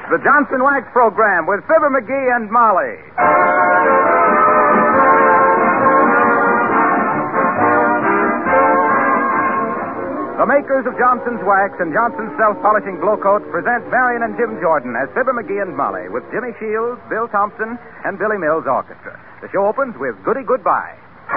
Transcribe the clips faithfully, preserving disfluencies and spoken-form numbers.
the Johnson Wax Program with Fibber McGee and Molly. The makers of Johnson's Wax and Johnson's Self-Polishing Glow Coat present Marion and Jim Jordan as Fibber McGee and Molly with Jimmy Shields, Bill Thompson, and Billy Mills Orchestra. The show opens with Goody Goodbye.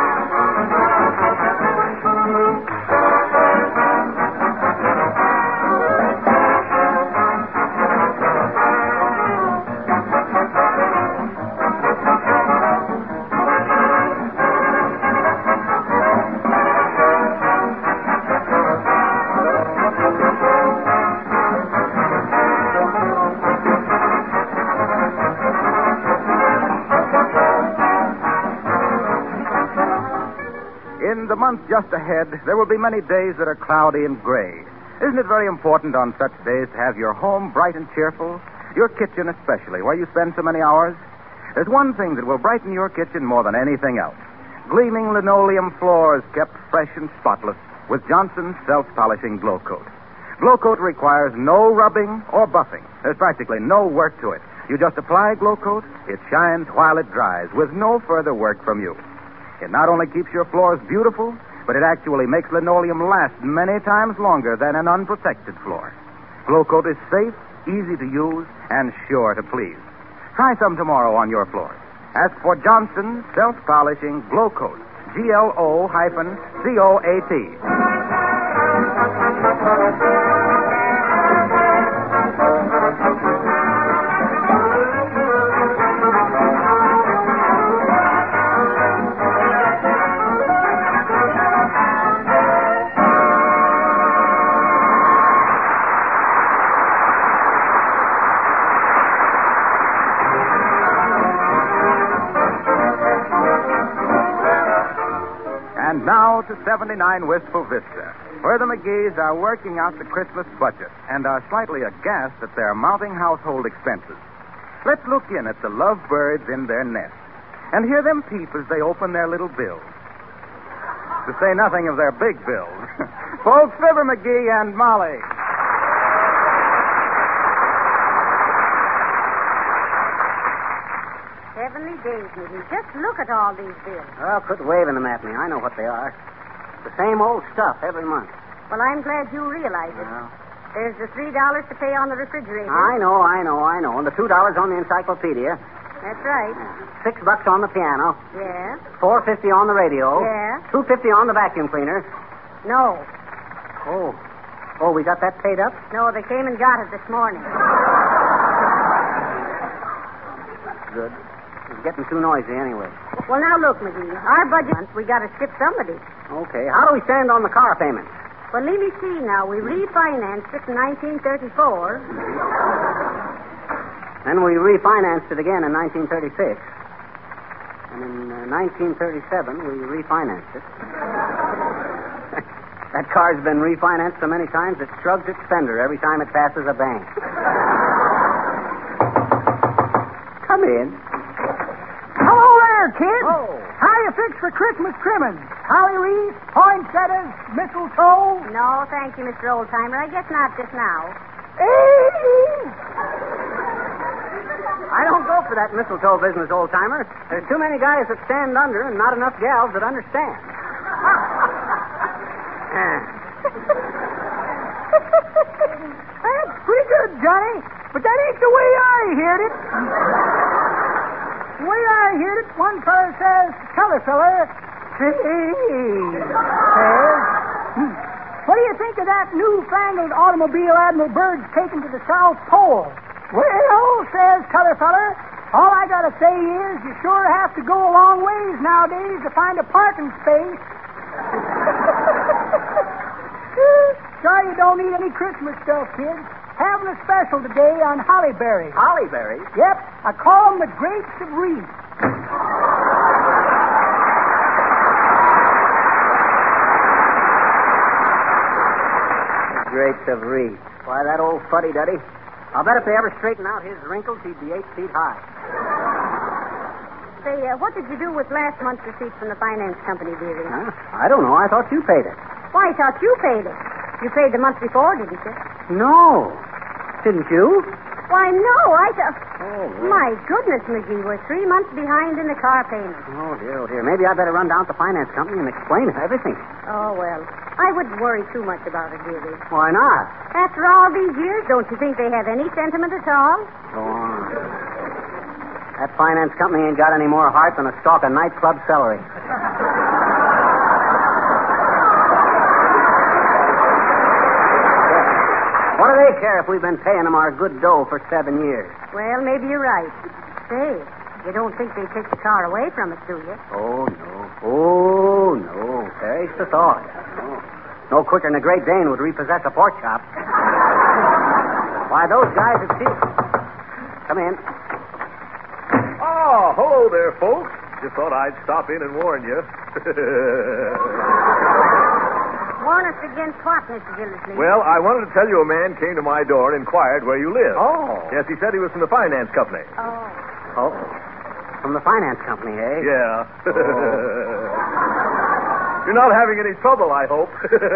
In the month just ahead, there will be many days that are cloudy and gray. Isn't it very important on such days to have your home bright and cheerful? Your kitchen especially, where you spend so many hours? There's one thing that will brighten your kitchen more than anything else. Gleaming linoleum floors kept fresh and spotless with Johnson's Self-Polishing Glow Coat. Glow Coat requires no rubbing or buffing. There's practically no work to it. You just apply Glow Coat, it shines while it dries with no further work from you. It not only keeps your floors beautiful, but it actually makes linoleum last many times longer than an unprotected floor. Glow Coat is safe, easy to use, and sure to please. Try some tomorrow on your floors. Ask for Johnson Self-Polishing Glow Coat. G L O hyphen C O A T. And now to seventy-nine Wistful Vista, where the McGees are working out the Christmas budget and are slightly aghast at their mounting household expenses. Let's look in at the lovebirds in their nest and hear them peep as they open their little bills. To say nothing of their big bills. Folks, Fibber McGee and Molly. Heavenly days, Mitty. Just look at all these bills. Well, quit waving them at me. I know what they are. The same old stuff every month. Well, I'm glad you realize it. Well, There's the three dollars to pay on the refrigerator. I know, I know, I know. And the two dollars on the encyclopedia. That's right. Six bucks on the piano. Yeah. Four fifty on the radio. Yeah. Two fifty on the vacuum cleaner. No. Oh. Oh, we got that paid up? No, they came and got it this morning. Good. It's getting too noisy anyway. Well, now look, McGee. Our budget, we got to ship somebody. Okay. How do we stand on the car payments? Well, let me see now. We refinanced it in nineteen thirty-four. Then we refinanced it again in nineteen thirty-six. And in uh, nineteen thirty-seven, we refinanced it. That car's been refinanced so many times it shrugs its fender every time it passes a bank. Come in. Hello there, kids. Oh. How you fix for Christmas trimmings? Holly wreath, poinsettias, mistletoe? No, thank you, Mister Oldtimer. I guess not just now. Hey! I don't go for that mistletoe business, old timer. There's too many guys that stand under and not enough gals that understand. That's pretty good, Johnny. But that ain't the way I heard it. The way I heard it, one feller says, "Color feller, hey," says, hmm, "what do you think of that newfangled automobile Admiral Byrd's taken to the South Pole?" "Well," says Color feller, "all I gotta say is you sure have to go a long ways nowadays to find a parking space." Sorry you don't need any Christmas stuff, kids. Having a special today on hollyberries. Hollyberries? Yep, I call them the grapes of wreath. Grapes of wreath. Why, that old fuddy-duddy. I'll bet if they ever straighten out his wrinkles, he'd be eight feet high. Say, uh, what did you do with last month's receipt from the finance company, dearie? Huh? I don't know. I thought you paid it. Why, I thought you paid it. You paid the month before, didn't you? No. Didn't you? Why, no, I... Th- Oh, My goodness, McGee, we're three months behind in the car payment. Oh, dear, oh, dear. Maybe I better run down to the finance company and explain everything. Oh, well, I wouldn't worry too much about it, really. Why not? After all these years, don't you think they have any sentiment at all? Go on. That finance company ain't got any more heart than a stalk of nightclub celery. What do they care if we've been paying them our good dough for seven years? Well, maybe you're right. Say, you don't think they take the car away from us, do you? Oh, no. Oh, no. Perish the thought. No. No quicker than a Great Dane would repossess a pork chop. Why, those guys have seen... Come in. Oh, hello there, folks. Just thought I'd stop in and warn you. Warn us against what, Mister Gildersleeve? Well, I wanted to tell you a man came to my door and inquired where you live. Oh. Yes, he said he was from the finance company. Oh. Oh. From the finance company, eh? Yeah. Oh. You're not having any trouble, I hope.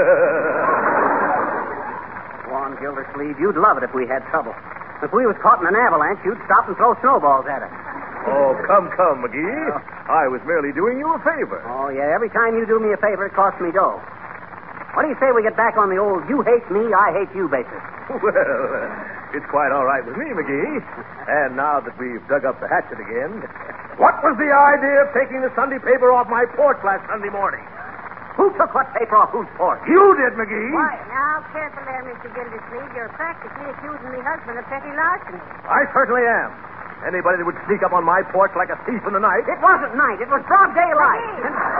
Go on, Gildersleeve. You'd love it if we had trouble. If we was caught in an avalanche, you'd stop and throw snowballs at us. Oh, come, come, McGee. Oh. I was merely doing you a favor. Oh, yeah. Every time you do me a favor, it costs me dough. What do you say we get back on the old you hate me, I hate you basis? Well, uh, it's quite all right with me, McGee. And now that we've dug up the hatchet again, what was the idea of taking the Sunday paper off my porch last Sunday morning? Who took what paper off whose porch? You did, McGee. Why, now, careful there, Mister Gildersleeve. You're practically accusing me husband of petty larceny. I certainly am. Anybody that would sneak up on my porch like a thief in the night... It wasn't night. It was broad daylight.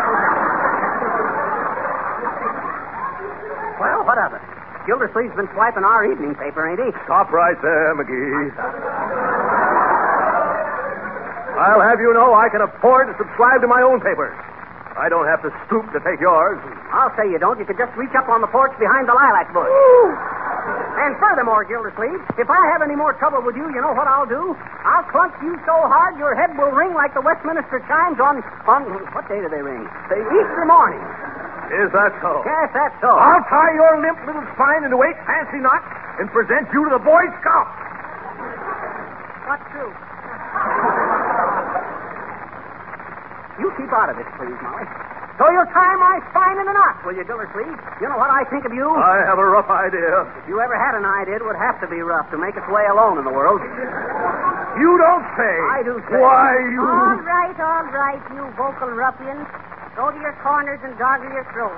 Well, what of it? Gildersleeve's been swiping our evening paper, ain't he? Stop right there, McGee. I'll have you know I can afford to subscribe to my own papers. I don't have to stoop to take yours. I'll say you don't. You could just reach up on the porch behind the lilac bush. Ooh. And furthermore, Gildersleeve, if I have any more trouble with you, you know what I'll do? I'll clunk you so hard your head will ring like the Westminster chimes on... on what day do they ring? The Easter morning. Is that so? Yes, that's so. I'll tie your limp little spine into eight fancy knots and present you to the Boy Scouts. What's true? You keep out of this, please, Molly. So you'll tie my spine in a knot, will you, Gildersleeve? You know what I think of you? I have a rough idea. If you ever had an idea, it would have to be rough to make its way alone in the world. You don't say. I do say. Why, you... All right, all right, you vocal ruffian. Go to your corners and gargle your throat.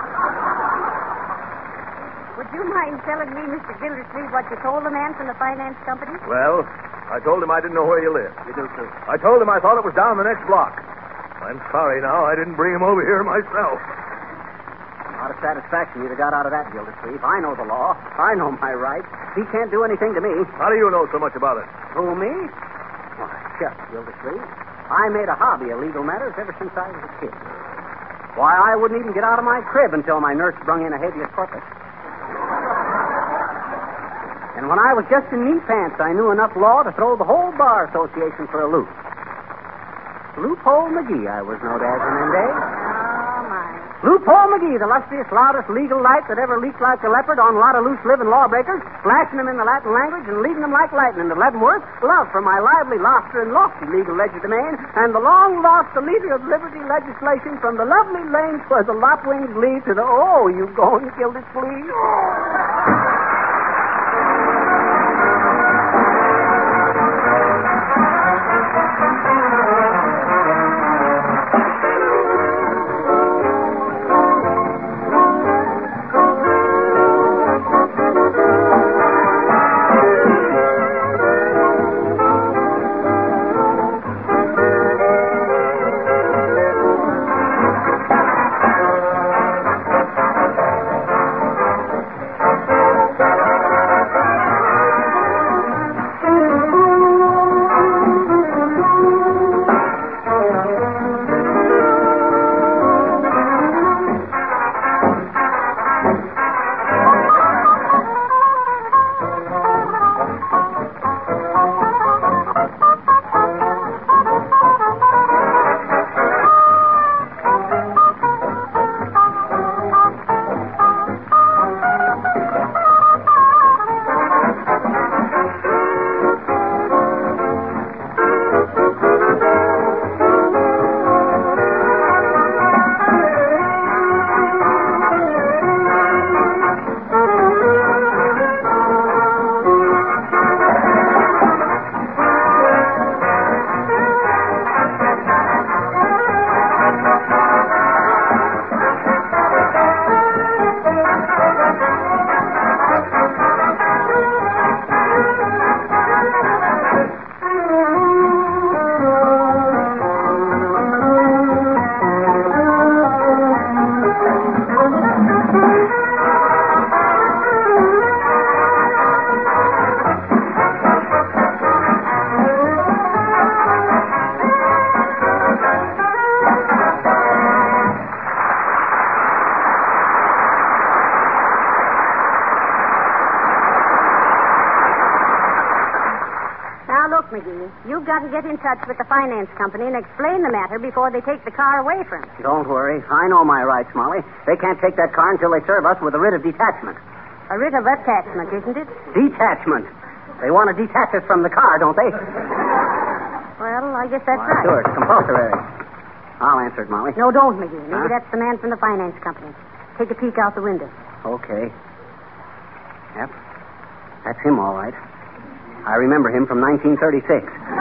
Would you mind telling me, Mister Gildersleeve, what you told the man from the finance company? Well, I told him I didn't know where you lived. You do, too. I told him I thought it was down the next block. I'm sorry now I didn't bring him over here myself. A lot of satisfaction you'd have got out of that, Gildersleeve. I know the law. I know my rights. He can't do anything to me. How do you know so much about it? Who, me? Why, shucks, Gildersleeve. I made a hobby of legal matters ever since I was a kid. Why, I wouldn't even get out of my crib until my nurse brung in a habeas corpus. And when I was just in knee pants, I knew enough law to throw the whole Bar Association for a loop. Loophole McGee, I was known as in them days. Oh, my. Loophole McGee, the lustiest, loudest legal light that ever leaked like a leopard on a lot of loose-living lawbreakers, flashing them in the Latin language and leading them like lightning to Leavenworth, love for my lively lobster and lofty legal legerdemain, and the long-lost the leader of liberty legislation from the lovely lanes where the lop-wings lead to the, oh, you going, Gildersleeve? look, McGee, you've got to get in touch with the finance company and explain the matter before they take the car away from us. Don't worry. I know my rights, Molly. They can't take that car until they serve us with a writ of detachment. A writ of attachment, isn't it? Detachment. They want to detach us from the car, don't they? Well, I guess that's Why, right. Sure, it's compulsory. I'll answer it, Molly. No, don't, McGee. Maybe Huh? that's the man from the finance company. Take a peek out the window. Okay. Yep. That's him, all right. I remember him from nineteen thirty-six.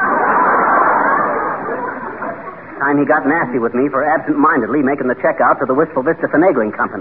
Time he got nasty with me for absent-mindedly making the check out to the Wistful Vista Finagling Company.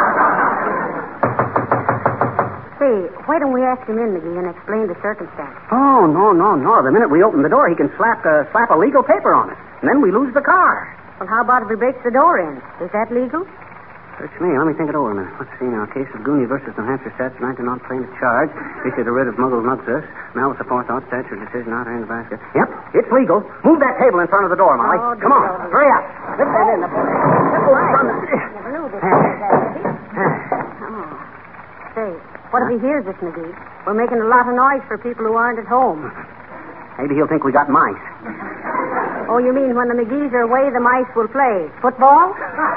Say, why don't we ask him in, McGee, and explain the circumstance? Oh, no, no, no. The minute we open the door, he can slap, uh, slap a legal paper on us. And then we lose the car. Well, how about if he breaks the door in? Is that legal? Search me. Let me think it over a minute. Let's see now. Case of Gooney versus New Hampshire statute, nineteen not plain to charge. Issued a writ of muggles muggsus. Malice aforethought statute, decision not in the basket. Yep, it's legal. Move that table in front of the door, Molly. Oh, Come on. dear. Hurry up. Lift that in. Never knew this was that heavy. Oh. Say, what if he hears us, McGee? We're making a lot of noise for people who aren't at home. Maybe he'll think we got mice. Oh, you mean when the McGees are away, the mice will play football?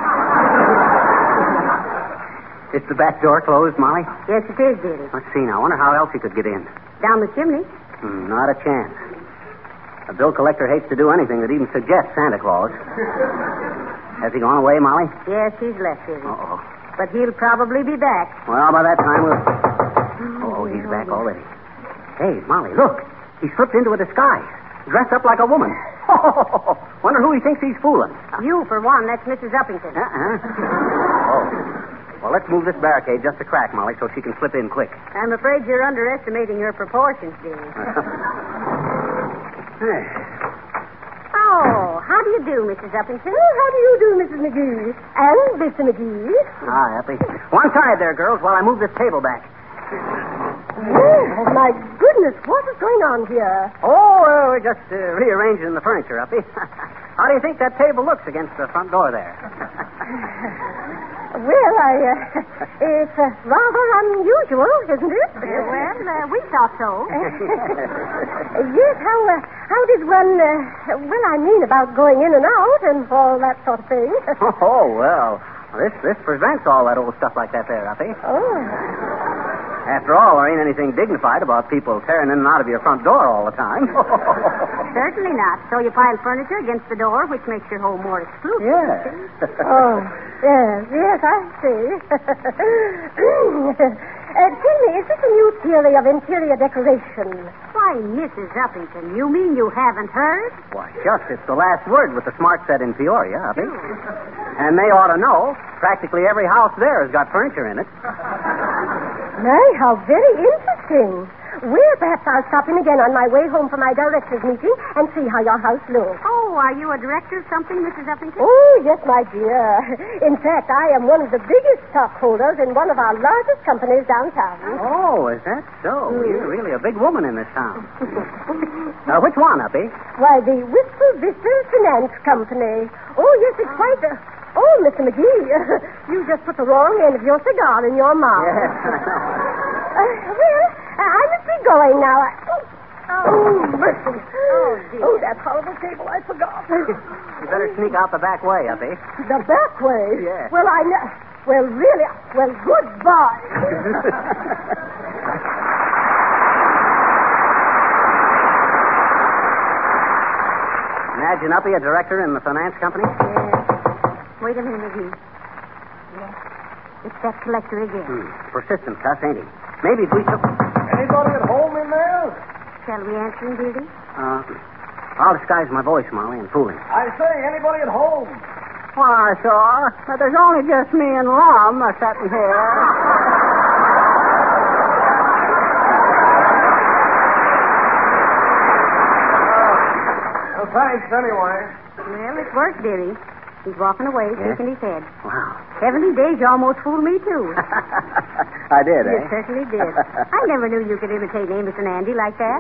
Is the back door closed, Molly? Yes, it is, dearie. Let's see now. I wonder how else he could get in. Down the chimney. Hmm, not a chance. A bill collector hates to do anything that even suggests Santa Claus. Has he gone away, Molly? Yes, he's left, dearie. Uh-oh. But he'll probably be back. Well, by that time we'll... Oh, he's back already. Hey, Molly, look. He slipped into a disguise. Dressed up like a woman. Wonder who he thinks he's fooling. You, for one. That's Missus Uppington. Uh-uh. Oh. Well, let's move this barricade just a crack, Molly, so she can slip in quick. I'm afraid you're underestimating her proportions, dearie. Oh, how do you do, Missus Uppington? How do you do, Missus McGee? And Mister McGee? Hi, Uppy. One side there, girls, while I move this table back. Oh, my goodness, what is going on here? Oh, uh, we're just uh, rearranging the furniture, Uppy. How do you think that table looks against the front door there? Well, I, uh, it's uh, rather unusual, isn't it? Well, uh, we thought so. Yes, how, uh, how did one, uh, well, I mean about going in and out and all that sort of thing. Oh, well, this this prevents all that old stuff like that there, Uppy. Oh. After all, there ain't anything dignified about people tearing in and out of your front door all the time. Certainly not. So you pile furniture against the door, which makes your home more exclusive. Yeah. Oh, yes, yes, I see. uh, tell me, is this a new theory of interior decoration? Why, Missus Uppington, you mean you haven't heard? Why, shucks, it's the last word with the smart set in Peoria, Uppy. And they ought to know. Practically every house there has got furniture in it. My, how very interesting. Well, perhaps I'll stop in again on my way home from my director's meeting and see how your house looks. Oh, are you a director of something, Missus Uppington? Oh, yes, my dear. In fact, I am one of the biggest stockholders in one of our largest companies downtown. Oh, is that so? Mm. You're really a big woman in this town. Now, which one, Uppy? Why, the Wistful Vista Finance Company. Oh, yes, it's quite a... Oh, Mister McGee, you just put the wrong end of your cigar in your mouth. Yes. uh, well, uh, I must be going now. I... Oh, mercy. Oh, dear. Oh, that horrible table, I forgot. You better sneak out the back way, Uppy. The back way? Yeah. Well, I know... Well, really, well, goodbye. Imagine Uppy, a director in the finance company? Yeah. Wait a minute, McGee. Yes. It's that collector again. Hmm. Persistent cuss, ain't he? Maybe if we took... Anybody at home in there? Shall we answer him, dearie? Uh, I'll disguise my voice, Molly, and fool him. I say, anybody at home? Why, sir, but there's only just me and Lum a sitting here. Well, thanks, anyway. Well, it worked, dearie. He's walking away, Yeah? shaking his head. Wow. Heavenly days, you almost fooled me, too. I did, You eh? certainly did. I never knew you could imitate Amos and Andy like that.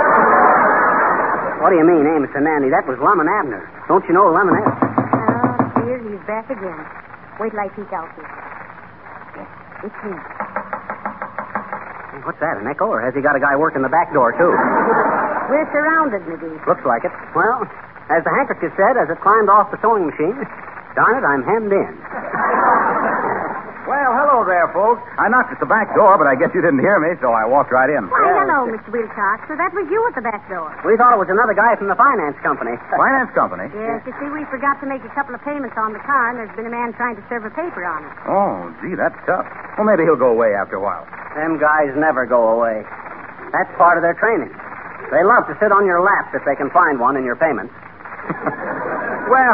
What do you mean, Amos and Andy? That was Lum and Abner. Don't you know Lum and Abner? Oh, dear, he's back again. Wait till I peek out here. Yes, it's him. Hey, what's that, an echo, or has he got a guy working the back door, too? We're surrounded, McGee. Looks like it. Well, as the handkerchief said as it climbed off the sewing machine, darn it, I'm hemmed in. Well, hello there, folks. I knocked at the back door, but I guess you didn't hear me, so I walked right in. Why, hello, Mister Wilcox. So that was you at the back door. We thought it was another guy from the finance company. Finance company? Yes, you see, we forgot to make a couple of payments on the car, and there's been a man trying to serve a paper on it. Oh, gee, that's tough. Well, maybe he'll go away after a while. Them guys never go away. That's part of their training. They love to sit on your laps if they can find one in your payments. Well...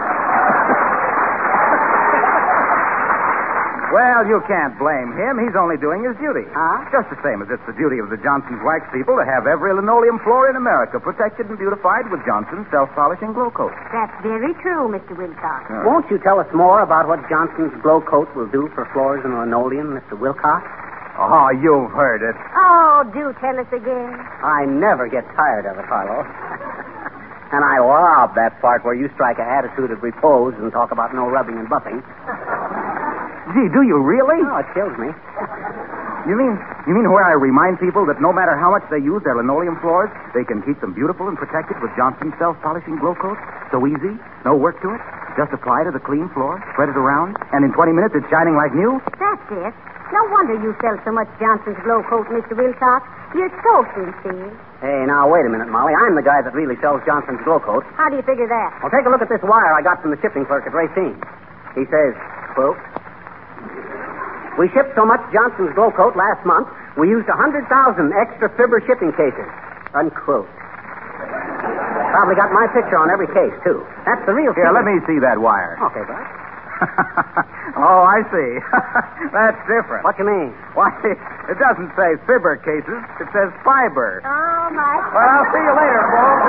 Well, you can't blame him. He's only doing his duty. Huh? Just the same as it's the duty of the Johnson's wax people to have every linoleum floor in America protected and beautified with Johnson's self-polishing glow coat. That's very true, Mister Wilcox. Oh. Won't you tell us more about what Johnson's glow coat will do for floors and linoleum, Mister Wilcox? Oh, you've heard it. Oh, do tell us again. I never get tired of it, Harlow. And I love that part where you strike an attitude of repose and talk about no rubbing and buffing. Gee, do you really? Oh, it kills me. You mean you mean where I remind people that no matter how much they use their linoleum floors, they can keep them beautiful and protected with Johnson's self-polishing glow coat? So easy, no work to it. Just apply to the clean floor, spread it around, and in twenty minutes it's shining like new? That's it. No wonder you sell so much Johnson's glow coat, Mister Wilcox. You're so sincere. Hey, now, wait a minute, Molly. I'm the guy that really sells Johnson's glow coat. How do you figure that? Well, take a look at this wire I got from the shipping clerk at Racine. He says, quote, we shipped so much Johnson's glow coat last month, we used one hundred thousand extra fibber shipping cases. Unquote. Probably got my picture on every case, too. That's the real Here, thing. let me see that wire. Okay, Bud. Oh, I see. That's different. What you mean? Why, it doesn't say fibber cases. It says fiber. Oh, my... Well, I'll see you later, folks.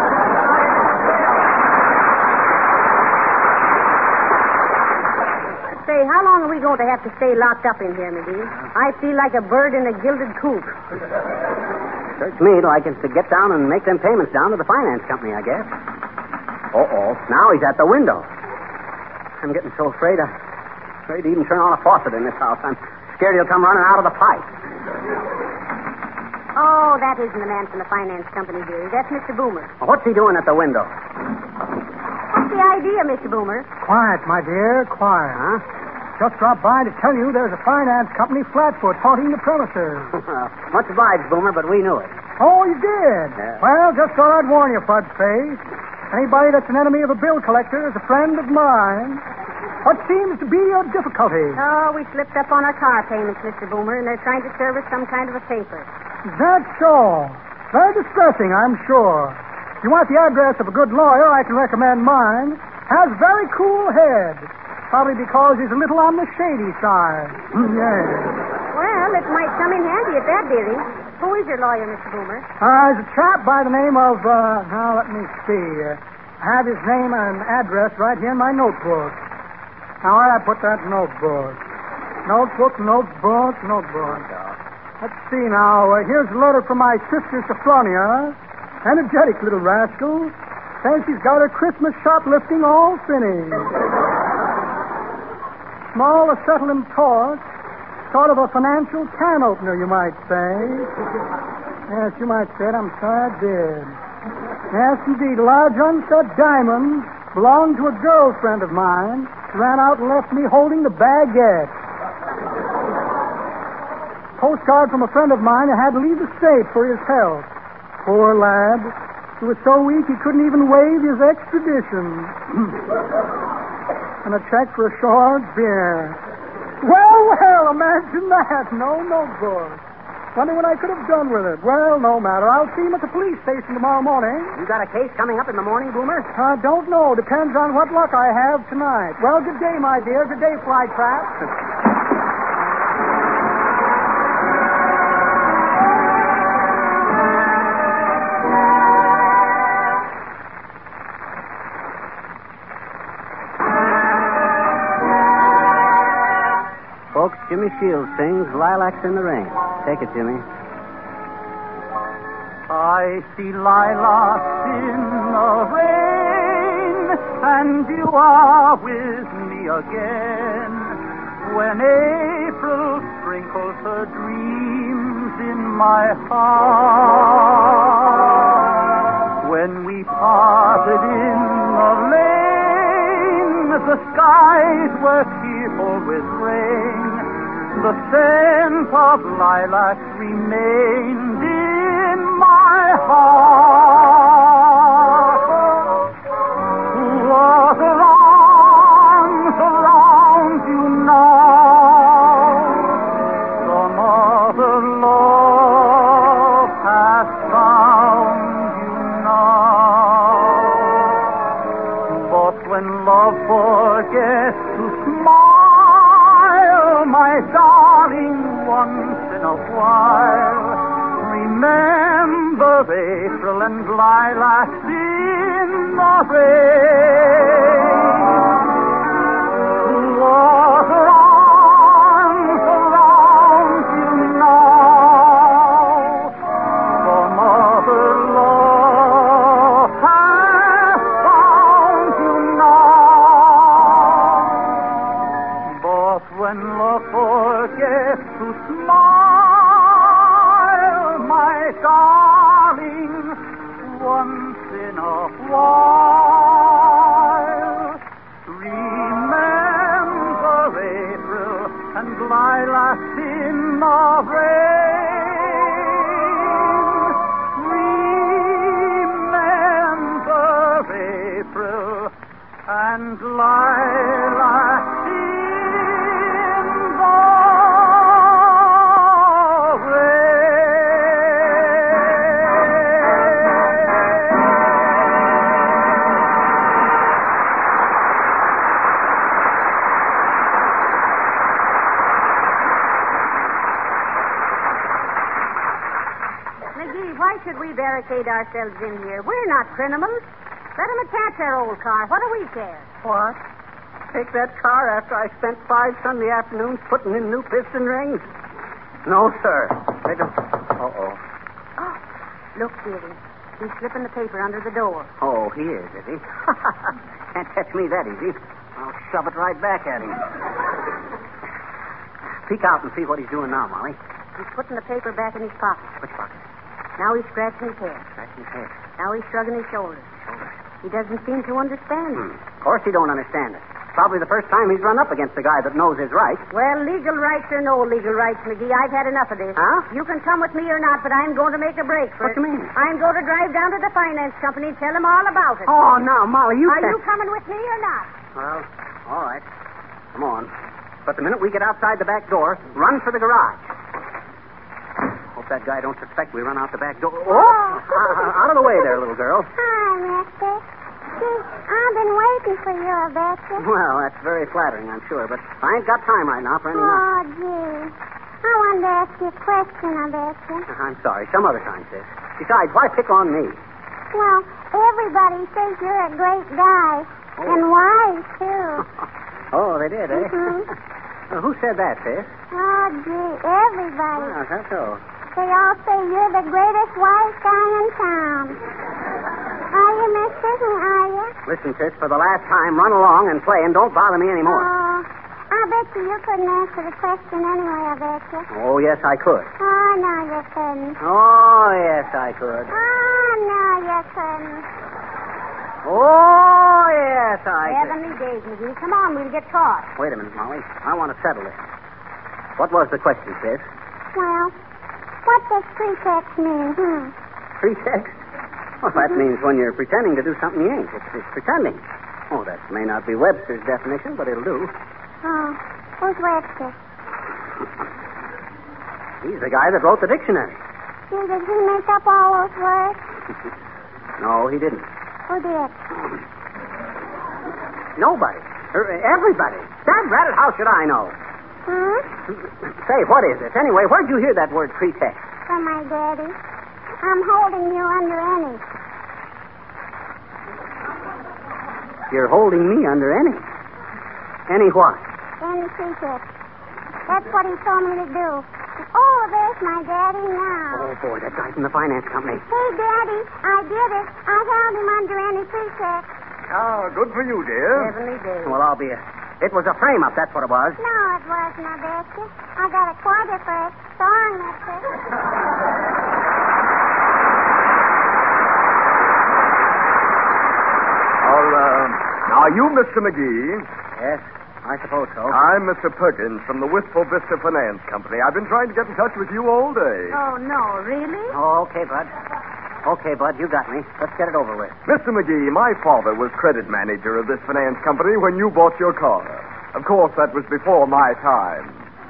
Say, how long are we going to have to stay locked up in here, McGee? I feel like a bird in a gilded coop. Search me like it's to get down and make them payments down to the finance company, I guess. Uh-oh. Now he's at the window. I'm getting so afraid, I'm afraid to even turn on a faucet in this house. I'm scared he'll come running out of the pipe. Oh, that isn't the man from the finance company, dearie. That's Mister Boomer. Well, what's he doing at the window? What's the idea, Mister Boomer? Quiet, my dear, quiet. Huh? Just dropped by to tell you there's a finance company flatfoot haunting the premises. Much obliged, Boomer, but we knew it. Oh, you did? Yeah. Well, just thought I'd warn you, Fudge Face. Anybody that's an enemy of a bill collector is a friend of mine. What seems to be your difficulty? Oh, we slipped up on our car payments, Mister Boomer, and they're trying to serve us some kind of a paper. That's so. Very distressing, I'm sure. If you want the address of a good lawyer, I can recommend mine. Has very cool head. Probably because he's a little on the shady side. Yes. Well, it might come in handy at that, dearie. Who is your lawyer, Mister Boomer? Uh, there's a chap by the name of, uh, now let me see. Uh, I have his name and address right here in my notebook. Now, where did I put that notebook? Notebook, notebook, notebook. Let's see now. Uh, here's a letter from my sister, Sophronia. Energetic little rascal. Says she's got her Christmas shoplifting all finished. Small acetylene torch. Sort of a financial can opener, you might say. Yes, you might say it. I'm sorry I did. Yes, indeed. A large unset diamond belonged to a girlfriend of mine. Ran out and left me holding the baguette. Postcard from a friend of mine who had to leave the state for his health. Poor lad. He was so weak he couldn't even waive his extradition. And a check for a short beer. Well, well, imagine that. No notebook. Wonder what I could have done with it. Well, no matter. I'll see him at the police station tomorrow morning. You got a case coming up in the morning, Boomer? I don't know. Depends on what luck I have tonight. Well, good day, my dear. Good day, Flytrap. Folks, Jimmy Shields sings Lilacs in the Rain. Take it, Jimmy. I see lilacs in the rain, and you are with me again. When April sprinkles her dreams in my heart. with rain. The scent of lilac remained in my heart. What arms around you now? Some other love has found you now. But when love forgets to smile, my darling, once in a while, remember April and lilacs in the rain. What arms around you now? Some other love has found you now. But when love forgets to smile, my darling, once in a while, remember April and lilacs in the rain. Remember April and lilacs in the McGee, why should we barricade ourselves in here? We're not criminals. Let them attack their old car. What do we care? What? Take that car after I spent five Sunday afternoons putting in new piston rings? No, sir. They don't. Uh-oh. Oh, look, dearie. He's slipping the paper under the door. Oh, he is, is he? Can't catch me that easy. I'll shove it right back at him. Peek out and see what he's doing now, Molly. He's putting the paper back in his pocket. Which pocket? Now he's scratching his head. Scratching his head. Now he's shrugging his shoulders. Shoulders. He doesn't seem to understand it. Hmm. Of course he don't understand it. Probably the first time he's run up against a guy that knows his rights. Well, legal rights or no legal rights, McGee, I've had enough of this. Huh? You can come with me or not, but I'm going to make a break for What it. do you mean? I'm going to drive down to the finance company and tell them all about it. Oh, now, Molly, you Are can't... you coming with me or not? Well, all right. Come on. But the minute we get outside the back door, run for the garage. Hope that guy don't suspect we run out the back door. Oh! uh, out of the way there, little girl. Hi, mister. Gee, I've been waiting for you, I betcha. Well, that's very flattering, I'm sure, but I ain't got time right now for any... Oh, gee. I wanted to ask you a question, I betcha. I'm sorry. Some other time, sis. Besides, why pick on me? Well, everybody says you're a great guy. Oh. And wise, too. Oh, they did, eh? Mhm. Well, who said that, sis? Oh, gee, everybody. Oh, is that so? They all say you're the greatest wise guy in town. Are you, mister? Are you? Listen, sis, for the last time, run along and play and don't bother me anymore. Oh, I bet you you couldn't answer the question anyway, I bet you. Oh, yes, I could. Oh, no, you couldn't. Oh, yes, I could. Oh, no, you couldn't. Oh, yes, I could. Heavenly days, McGee. Come on, we'll get caught. Wait a minute, Molly. I want to settle this. What was the question, sis? Well, what does pretext mean, hmm? Pretext? Well, that means when you're pretending to do something you ain't. It's, it's pretending. Oh, that may not be Webster's definition, but it'll do. Oh, who's Webster? He's the guy that wrote the dictionary. Gee, did he make up all those words? No, he didn't. Who did? Nobody. Er, everybody. Dad Ratted, how should I know? Hmm? Say, what is this? Anyway, where'd you hear that word pretext? From my daddy. I'm holding you under any. You're holding me under any. Any what? Any pretext. That's what he told me to do. Oh, there's my daddy now. Oh, boy, that guy from the finance company. Hey, Daddy, I did it. I held him under any pretext. Ah, good for you, dear. Heavenly days. Well, I'll be a... It was a frame-up, that's what it was. No, it wasn't, I bet you. I got a quarter for a song, mister. Now, uh, now, you, Mister McGee. Yes? I suppose so. I'm Mister Perkins from the Wistful Vista Finance Company. I've been trying to get in touch with you all day. Oh, no, really? Oh, okay, Bud. Okay, Bud, you got me. Let's get it over with. Mister McGee, my father was credit manager of this finance company when you bought your car. Of course, that was before my time.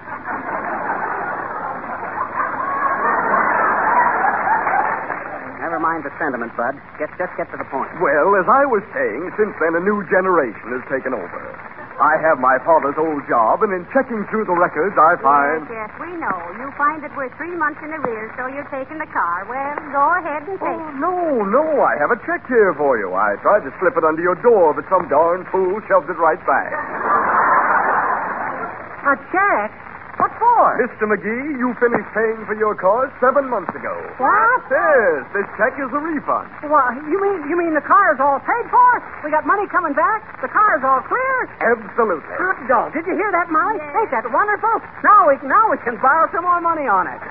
Never mind the sentiment, Bud. Get, just get to the point. Well, as I was saying, since then a new generation has taken over. I have my father's old job, and in checking through the records, I find... Yes, yes, we know. You find that we're three months in arrears, so you're taking the car. Well, go ahead and take Oh, it. no, no, I have a check here for you. I tried to slip it under your door, but some darn fool shoved it right back. A check? What for? Mister McGee, you finished paying for your car seven months ago. What? Yes, this check is a refund. Well, you mean you mean the car's all paid for? We got money coming back? The car's all clear? Absolutely. Hot dog. Did you hear that, Molly? Yes. Ain't that wonderful? Now we now we can borrow some more money on it.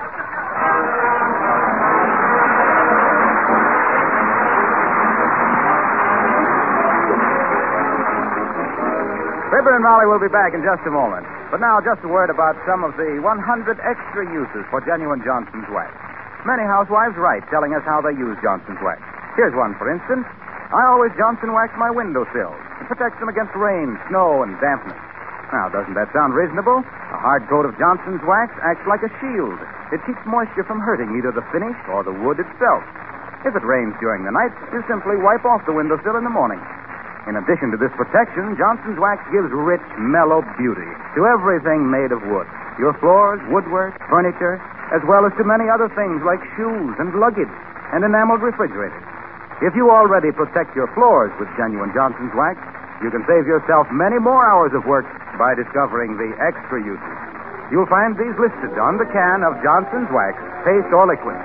Fibber and Molly will be back in just a moment. But now, just a word about some of the one hundred extra uses for genuine Johnson's wax. Many housewives write telling us how they use Johnson's wax. Here's one, for instance. I always Johnson wax my windowsills. It protects them against rain, snow, and dampness. Now, doesn't that sound reasonable? A hard coat of Johnson's wax acts like a shield. It keeps moisture from hurting either the finish or the wood itself. If it rains during the night, you simply wipe off the windowsill in the morning. In addition to this protection, Johnson's wax gives rich, mellow beauty to everything made of wood. Your floors, woodwork, furniture, as well as to many other things like shoes and luggage and enameled refrigerators. If you already protect your floors with genuine Johnson's wax, you can save yourself many more hours of work by discovering the extra uses. You'll find these listed on the can of Johnson's wax, paste or liquid.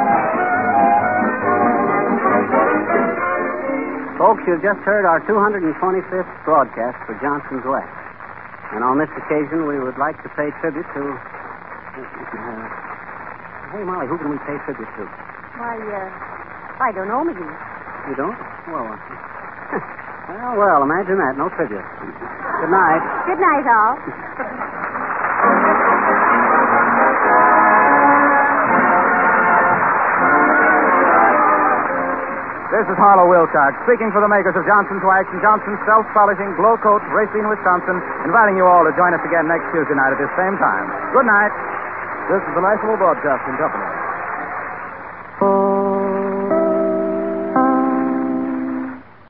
Folks, you've just heard our two hundred twenty-fifth broadcast for Johnson's Wax. And on this occasion, we would like to pay tribute to... Uh, hey, Molly, who can we pay tribute to? Why, uh, I don't know, McGee. You don't? Well, uh, well, well, imagine that. No tribute. Good night. Good night, all. This is Harlow Wilcox, speaking for the makers of Johnson's Wax and Johnson's Self-Polishing Glow Coat, Racine, Wisconsin, inviting you all to join us again next Tuesday night at this same time. Good night. This is the National Broadcasting Company.